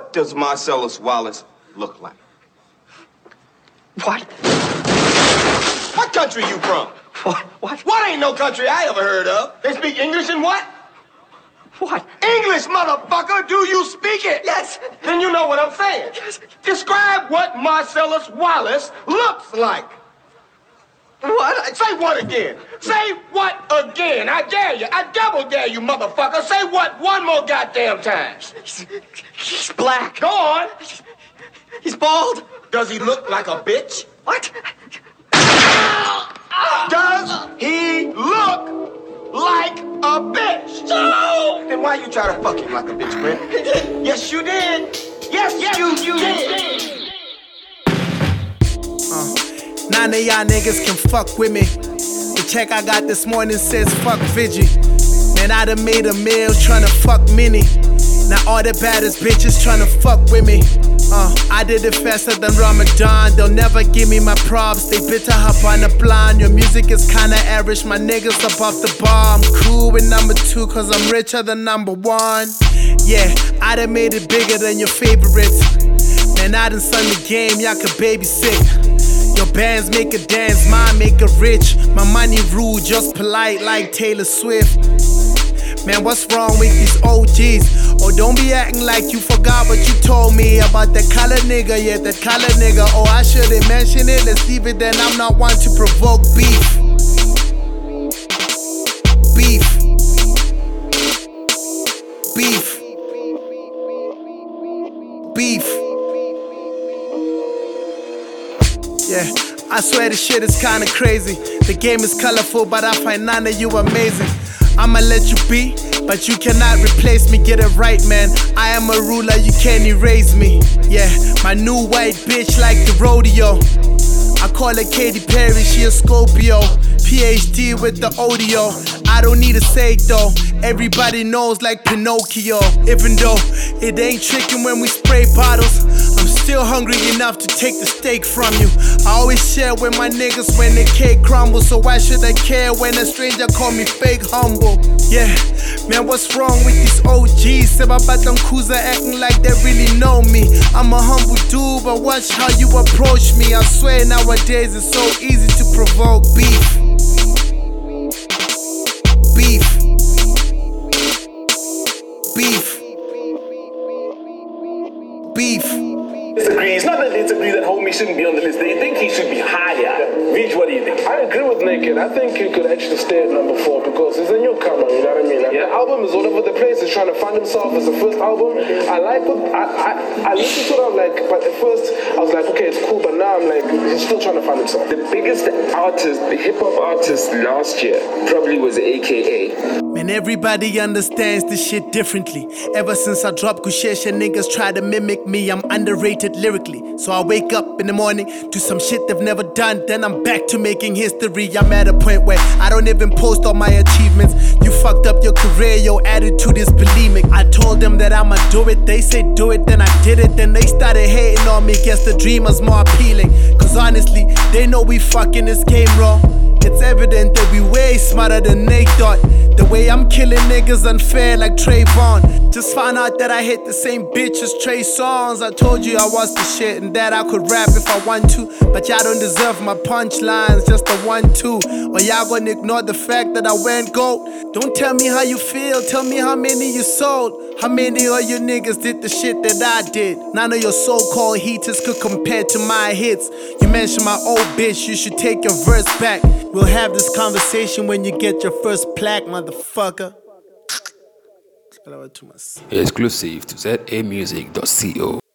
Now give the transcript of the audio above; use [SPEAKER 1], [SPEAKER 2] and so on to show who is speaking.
[SPEAKER 1] What does Marcellus Wallace look like?
[SPEAKER 2] What?
[SPEAKER 1] What country you from?
[SPEAKER 2] What?
[SPEAKER 1] What ain't no country I ever heard of? They speak English and what?
[SPEAKER 2] What?
[SPEAKER 1] English, motherfucker! Do you speak it?
[SPEAKER 2] Yes.
[SPEAKER 1] Then you know what I'm saying.
[SPEAKER 2] Yes.
[SPEAKER 1] Describe what Marcellus Wallace looks like.
[SPEAKER 2] What?
[SPEAKER 1] Say what again? Say what again? I dare you. I double dare you, motherfucker. Say what one more goddamn time.
[SPEAKER 2] He's black.
[SPEAKER 1] Go on.
[SPEAKER 2] He's bald.
[SPEAKER 1] Does he look like a bitch?
[SPEAKER 2] What?
[SPEAKER 1] Does he look like a bitch?
[SPEAKER 2] No!
[SPEAKER 1] Then why you try to fuck him like a bitch, Brent? Yes, you did. Yes, you did.
[SPEAKER 3] None of y'all niggas can fuck with me. The check I got this morning says fuck Vigi. Man, I done made a meal tryna fuck Minnie. Now all the baddest bitches tryna fuck with me. I did it faster than Ramadan. They'll never give me my props. They bitter hop on the blind. Your music is kinda average. My niggas above the bar. I'm cool with number 2 cause I'm richer than number 1. Yeah, I done made it bigger than your favorites. Man, I done sung the game, y'all could babysit. Your bands make a dance, mine make a rich. My money rude, just polite like Taylor Swift. Man, what's wrong with these OGs? Oh, don't be acting like you forgot what you told me about that colored nigga, yeah, that colored nigga. Oh, I shouldn't mention it, let's leave it then. I'm not one to provoke beef. Beef. Beef. Beef. Yeah, I swear this shit is kinda crazy. The game is colorful, but I find none of you amazing. I'ma let you be, but you cannot replace me. Get it right, man. I am a ruler, you can't erase me. Yeah, my new white bitch like the rodeo. I call her Katy Perry, she a Scorpio. PhD with the audio. I don't need to say it though. Everybody knows like Pinocchio. Even though it ain't tricking when we spray bottles, I'm still hungry enough to take the steak from you. I always share with my niggas when the cake crumbles. So why should I care when a stranger call me fake humble? Yeah, man, what's wrong with these OGs? Sebabatang Kuza acting like they really know me. I'm a humble dude, but watch how you approach me. I swear nowadays it's so easy to provoke beef. Beef. Beef. Beef.
[SPEAKER 4] Disagree. It's not that they disagree that Homie shouldn't be on the list. They think he should be higher. Rich, what do you think?
[SPEAKER 5] I agree with Naked. I think he could actually stay at number 4 because he's a newcomer, you know what I mean? Like, the album is all over the place. He's trying to find himself as the first album. I like it. I listened to it, I'm like, but at first I was like, okay, it's cool, but now I'm like, he's still trying to find himself.
[SPEAKER 4] The biggest artist, the hip-hop artist last year probably was AKA.
[SPEAKER 3] Man, everybody understands this shit differently. Ever since I dropped Kushesha, niggas try to mimic me. I'm underrated lyrically. So I wake up in the morning, do some shit they've never done. Then I'm back to making history. I'm at a point where I don't even post all my achievements. You fucked up your career, your attitude is bulimic. I told them that I'ma do it, they said do it, then I did it. Then they started hating on me, guess the dream was more appealing. Cause honestly, they know we fucking this game wrong. It's evident that we way smarter than they thought. The way I'm killing niggas unfair like Trayvon. Just found out that I hit the same bitch as Trey Songz. I told you I was the shit and that I could rap if I want to. But y'all don't deserve my punchlines, just a 1-2. Or y'all gonna ignore the fact that I went gold. Don't tell me how you feel, tell me how many you sold. How many of you niggas did the shit that I did? None of your so-called heaters could compare to my hits. You mentioned my old bitch, you should take your verse back. We'll have this conversation when you get your first plaque, motherfucker.
[SPEAKER 6] Exclusive to zamusic.co.